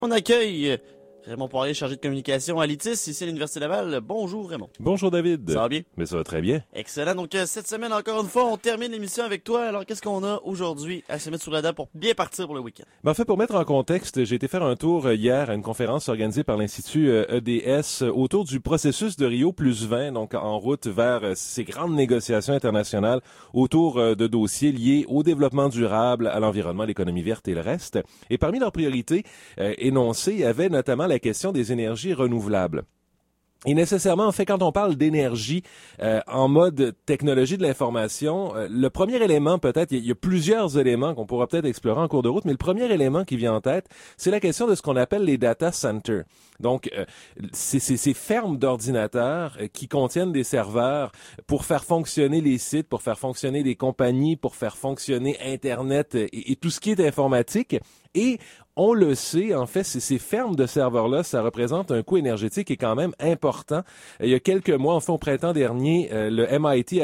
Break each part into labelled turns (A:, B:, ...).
A: On accueille Raymond Poirier, chargé de communication à l'ITIS, ici à l'Université Laval. Bonjour Raymond.
B: Bonjour David.
A: Ça va bien?
B: Mais ça va très bien.
A: Excellent. Donc cette semaine, encore une fois, on termine l'émission avec toi. Alors qu'est-ce qu'on a aujourd'hui à se mettre sous la dent pour bien partir pour le week-end?
B: En fait, pour mettre en contexte, j'ai été faire un tour hier à une conférence organisée par l'Institut EDS autour du processus de Rio plus 20, donc en route vers ces grandes négociations internationales autour de dossiers liés au développement durable, à l'environnement, l'économie verte et le reste. Et parmi leurs priorités énoncées, il y avait notamment la question des énergies renouvelables. Et nécessairement, en fait, quand on parle d'énergie en mode technologie de l'information, le premier élément, peut-être, il y a plusieurs éléments qu'on pourra peut-être explorer en cours de route, mais le premier élément qui vient en tête, c'est la question de ce qu'on appelle les data centers. Donc, c'est ces fermes d'ordinateurs qui contiennent des serveurs pour faire fonctionner les sites, pour faire fonctionner les compagnies, pour faire fonctionner Internet et tout ce qui est informatique. Et on le sait, en fait, ces fermes de serveurs-là, ça représente un coût énergétique qui est quand même important. Il y a quelques mois, enfin au printemps dernier, le MIT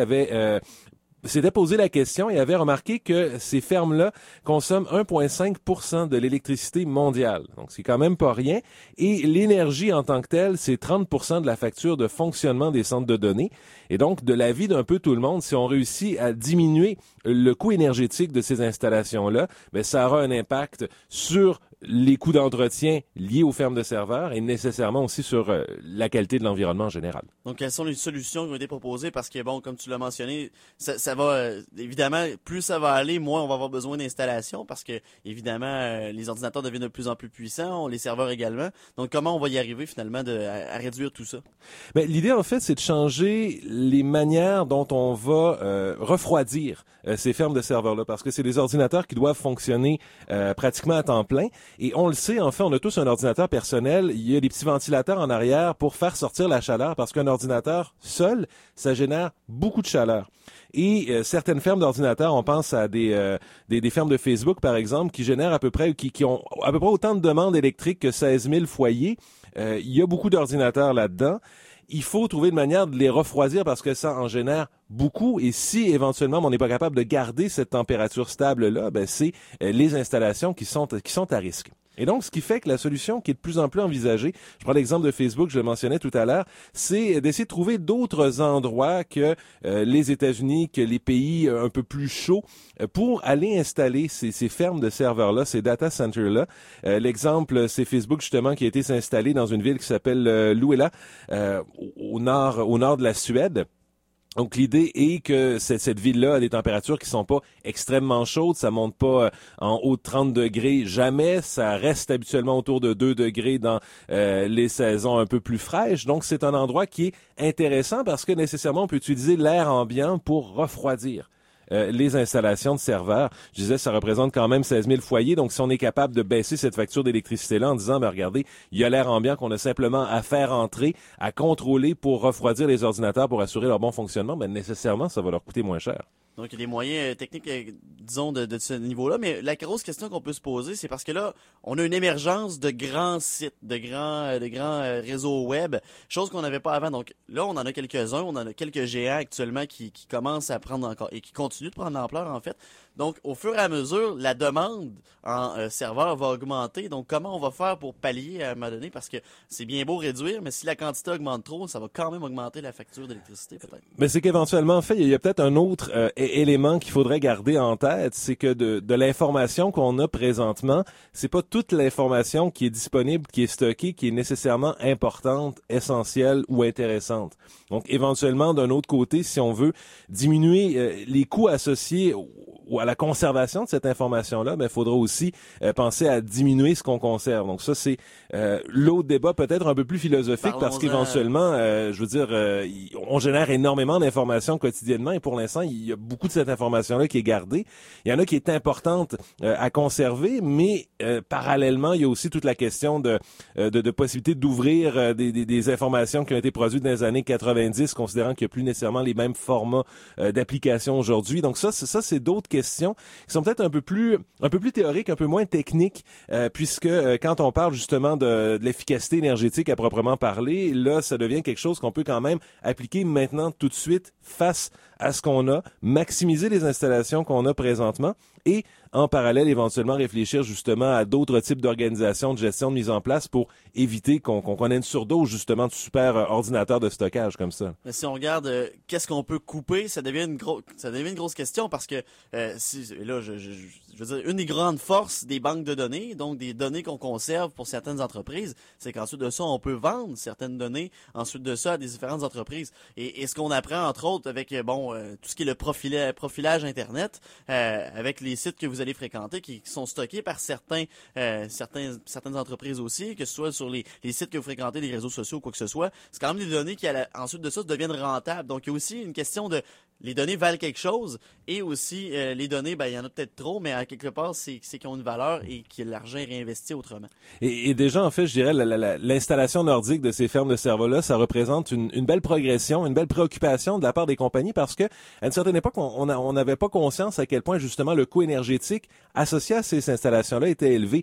B: s'était posé la question et avait remarqué que ces fermes-là consomment 1,5% de l'électricité mondiale. Donc, c'est quand même pas rien. Et l'énergie en tant que telle, c'est 30% de la facture de fonctionnement des centres de données. Et donc, de l'avis d'un peu tout le monde, si on réussit à diminuer le coût énergétique de ces installations-là, ben, ça aura un impact sur les coûts d'entretien liés aux fermes de serveurs et nécessairement aussi sur la qualité de l'environnement en général.
A: Donc, quelles sont les solutions qui ont été proposées? Parce que, bon, comme tu l'as mentionné, ça va, évidemment, plus ça va aller, moins on va avoir besoin d'installations parce que, évidemment, les ordinateurs deviennent de plus en plus puissants, les serveurs également. Donc, comment on va y arriver, finalement, à réduire tout ça?
B: Ben, l'idée, en fait, c'est de changer les manières dont on va refroidir ces fermes de serveurs-là parce que c'est des ordinateurs qui doivent fonctionner pratiquement à temps plein. Et on le sait, en fait, on a tous un ordinateur personnel. Il y a des petits ventilateurs en arrière pour faire sortir la chaleur parce qu'un ordinateur seul, ça génère beaucoup de chaleur. Et certaines fermes d'ordinateurs, on pense à des fermes de Facebook, par exemple, qui génèrent à peu près, qui ont à peu près autant de demandes électriques que 16 000 foyers. Il y a beaucoup d'ordinateurs là-dedans. Il faut trouver une manière de les refroidir parce que ça en génère beaucoup. Et si éventuellement on n'est pas capable de garder cette température stable-là, ben c'est les installations qui sont à risque. Et donc, ce qui fait que la solution qui est de plus en plus envisagée, je prends l'exemple de Facebook, je le mentionnais tout à l'heure, c'est d'essayer de trouver d'autres endroits que les États-Unis, que les pays un peu plus chauds, pour aller installer ces fermes de serveurs-là, ces data centers-là. L'exemple, c'est Facebook justement qui a été s'installer dans une ville qui s'appelle Luleå, au nord de la Suède. Donc, l'idée est que cette ville-là a des températures qui sont pas extrêmement chaudes. Ça monte pas en haut de 30 degrés jamais. Ça reste habituellement autour de 2 degrés dans les saisons un peu plus fraîches. Donc, c'est un endroit qui est intéressant parce que nécessairement, on peut utiliser l'air ambiant pour refroidir les installations de serveurs. Je disais, ça représente quand même 16 000 foyers. Donc, si on est capable de baisser cette facture d'électricité-là en disant, ben regardez, il y a l'air ambiant qu'on a simplement à faire entrer, à contrôler pour refroidir les ordinateurs pour assurer leur bon fonctionnement, ben nécessairement, ça va leur coûter moins cher.
A: Donc, il y a des moyens techniques, disons, de ce niveau-là. Mais la grosse question qu'on peut se poser, c'est parce que là, on a une émergence de grands sites, de grands réseaux web, chose qu'on n'avait pas avant. Donc là, on en a quelques-uns, on en a quelques géants actuellement qui commencent à prendre encore et qui continuent de prendre l'ampleur, en fait. Donc, au fur et à mesure, la demande en serveur va augmenter. Donc, comment on va faire pour pallier à un moment donné? Parce que c'est bien beau réduire, mais si la quantité augmente trop, ça va quand même augmenter la facture d'électricité, peut-être.
B: Mais c'est qu'éventuellement, en fait, il y a peut-être un autre élément qu'il faudrait garder en tête, c'est que de l'information qu'on a présentement, c'est pas toute l'information qui est disponible, qui est stockée, qui est nécessairement importante, essentielle ou intéressante. Donc, éventuellement, d'un autre côté, si on veut diminuer les coûts associés ou à la conservation de cette information-là, ben, il faudra aussi penser à diminuer ce qu'on conserve. Donc ça, c'est l'autre débat peut-être un peu plus philosophique parce qu'éventuellement, je veux dire, on génère énormément d'informations quotidiennement et pour l'instant, il y a beaucoup de cette information-là qui est gardée. Il y en a qui est importante à conserver, mais parallèlement, il y a aussi toute la question de possibilité d'ouvrir des informations qui ont été produites dans les années 90, considérant qu'il n'y a plus nécessairement les mêmes formats d'application aujourd'hui. Donc ça, c'est d'autres questions qui sont peut-être un peu plus théoriques, un peu moins techniques, puisque quand on parle justement de l'efficacité énergétique à proprement parler, là, ça devient quelque chose qu'on peut quand même appliquer maintenant tout de suite face à ce qu'on a, maximiser les installations qu'on a présentement et en parallèle éventuellement réfléchir justement à d'autres types d'organisations de gestion de mise en place pour éviter qu'on ait une surdose justement de super ordinateurs de stockage comme ça.
A: Mais si on regarde qu'est-ce qu'on peut couper, ça devient une grosse question parce que là je veux dire, une des grandes forces des banques de données, donc des données qu'on conserve pour certaines entreprises, c'est qu'ensuite de ça, on peut vendre certaines données ensuite de ça à des différentes entreprises. Et ce qu'on apprend, entre autres, avec tout ce qui est le profilage Internet, avec les sites que vous allez fréquenter, qui sont stockés par certaines entreprises aussi, que ce soit sur les sites que vous fréquentez, les réseaux sociaux ou quoi que ce soit, c'est quand même des données qui, ensuite de ça, deviennent rentables. Donc, il y a aussi une question de les données valent quelque chose et aussi les données, il y en a peut-être trop, mais à quelque part, c'est qu'ils ont une valeur et que l'argent est réinvesti autrement.
B: Et déjà, en fait, je dirais, l'installation nordique de ces fermes de cerveau-là, ça représente une belle progression, une belle préoccupation de la part des compagnies parce que, à une certaine époque, on n'avait pas conscience à quel point, justement, le coût énergétique associé à ces installations-là était élevé.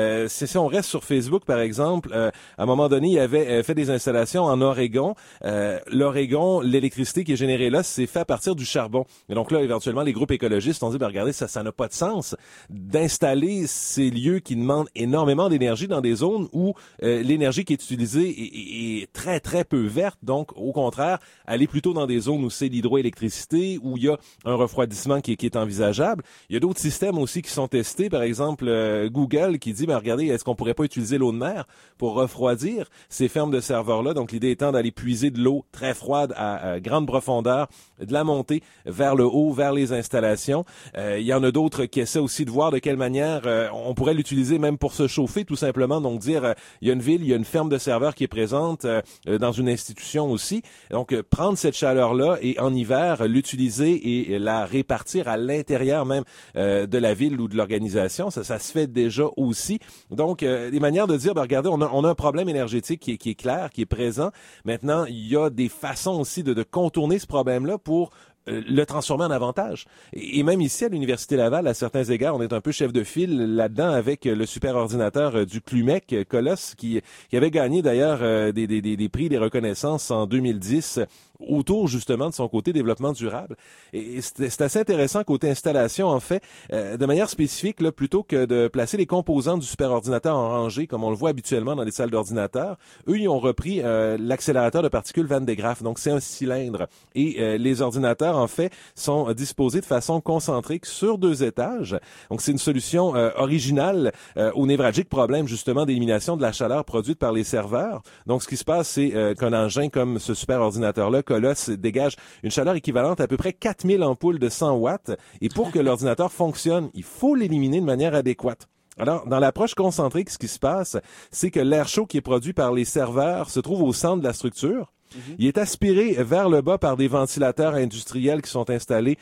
B: Si on reste sur Facebook, par exemple, à un moment donné, il avait fait des installations en Oregon. L'Oregon, l'électricité qui est générée là, c'est fait à partir du charbon. Et donc là, éventuellement, les groupes écologistes ont dit, regardez, ça n'a pas de sens d'installer ces lieux qui demandent énormément d'énergie dans des zones où l'énergie qui est utilisée est très, très peu verte. Donc, au contraire, aller plutôt dans des zones où c'est l'hydroélectricité, où il y a un refroidissement qui est envisageable. Il y a d'autres systèmes aussi qui sont testés. Par exemple, Google qui dit, regardez, est-ce qu'on pourrait pas utiliser l'eau de mer pour refroidir ces fermes de serveurs-là? Donc, l'idée étant d'aller puiser de l'eau très froide à grande profondeur, de la monter vers le haut, vers les installations. Il y en a d'autres qui essaient aussi de voir de quelle manière on pourrait l'utiliser même pour se chauffer, tout simplement. Donc dire, il y a une ville, il y a une ferme de serveurs qui est présente dans une institution aussi. Donc prendre cette chaleur-là et en hiver l'utiliser et la répartir à l'intérieur même de la ville ou de l'organisation, ça se fait déjà aussi. Donc des manières de dire, regardez, on a un problème énergétique qui est clair, qui est présent. Maintenant, il y a des façons aussi de contourner ce problème-là pour le transformer en avantage. Et même ici, à l'Université Laval, à certains égards, on est un peu chef de file là-dedans avec le superordinateur du CLUMEC, Colosse, qui avait gagné d'ailleurs des prix, des reconnaissances en 2010 autour justement de son côté développement durable. Et c'est assez intéressant côté installation, en fait, de manière spécifique, là, plutôt que de placer les composants du superordinateur en rangée, comme on le voit habituellement dans les salles d'ordinateur, eux, ils ont repris l'accélérateur de particules Van de Graaff. Donc, c'est un cylindre. Et les ordinateurs, en fait, sont disposés de façon concentrique sur 2 étages. Donc, c'est une solution originale au névralgique problème, justement, d'élimination de la chaleur produite par les serveurs. Donc, ce qui se passe, c'est qu'un engin comme ce superordinateur-là, Colosse, dégage une chaleur équivalente à peu près 4000 ampoules de 100 watts. Et pour que l'ordinateur fonctionne, il faut l'éliminer de manière adéquate. Alors, dans l'approche concentrique, ce qui se passe, c'est que l'air chaud qui est produit par les serveurs se trouve au centre de la structure. Il est aspiré vers le bas par des ventilateurs industriels qui sont installés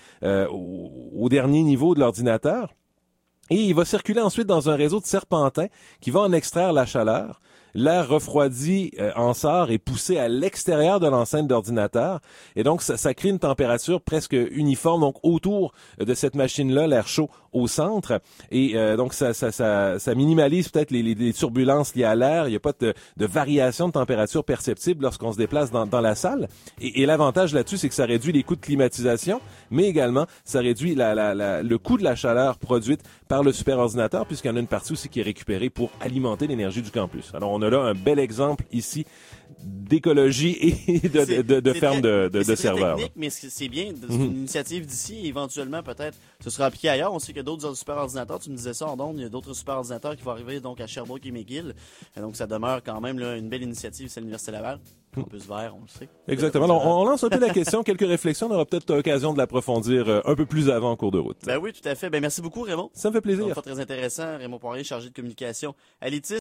B: au dernier niveau de l'ordinateur. Et il va circuler ensuite dans un réseau de serpentins qui va en extraire la chaleur. L'air refroidi en sort et poussé à l'extérieur de l'enceinte d'ordinateur. Et donc, ça crée une température presque uniforme, donc autour de cette machine-là, l'air chaud au centre. Et donc, ça minimalise peut-être les turbulences liées à l'air. Il n'y a pas de variation de température perceptible lorsqu'on se déplace dans la salle. Et l'avantage là-dessus, c'est que ça réduit les coûts de climatisation, mais également, ça réduit le coût de la chaleur produite par le superordinateur, puisqu'il y en a une partie aussi qui est récupérée pour alimenter l'énergie du campus. Alors, on a là un bel exemple ici d'écologie et de ferme de serveurs.
A: C'est technique, mais c'est bien, c'est une initiative d'ici et éventuellement peut-être ce sera appliqué ailleurs. On sait qu'il y a d'autres superordinateurs, tu me disais ça en ondes, il y a d'autres superordinateurs qui vont arriver donc à Sherbrooke et McGill. Et donc ça demeure quand même là, une belle initiative, c'est l'Université Laval. Campus vert, on le sait.
B: Exactement. Alors, on lance un peu la question, quelques réflexions, on aura peut-être l'occasion de l'approfondir un peu plus avant en cours de route.
A: Ben oui, tout à fait. Ben merci beaucoup Raymond.
B: Ça me fait plaisir.
A: Très intéressant. Raymond Poirier, chargé de communication à l'ITIS.